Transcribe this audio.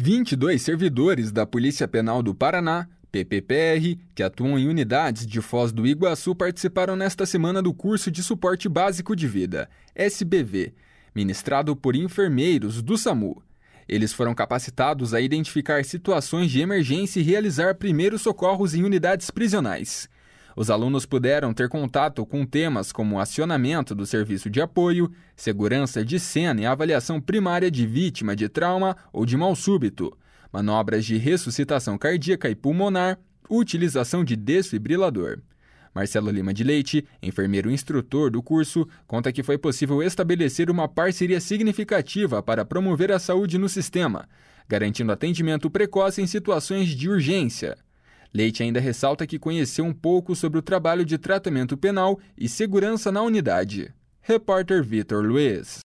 22 servidores da Polícia Penal do Paraná, PPPR, que atuam em unidades de Foz do Iguaçu, participaram nesta semana do curso de Suporte Básico de Vida, SBV, ministrado por enfermeiros do SAMU. Eles foram capacitados a identificar situações de emergência e realizar primeiros socorros em unidades prisionais. Os alunos puderam ter contato com temas como acionamento do serviço de apoio, segurança de cena e avaliação primária de vítima de trauma ou de mal súbito, manobras de ressuscitação cardíaca e pulmonar, utilização de desfibrilador. Marcelo Lima de Leite, enfermeiro instrutor do curso, conta que foi possível estabelecer uma parceria significativa para promover a saúde no sistema, garantindo atendimento precoce em situações de urgência. Leite ainda ressalta que conheceu um pouco sobre o trabalho de tratamento penal e segurança na unidade. Repórter Vitor Luiz.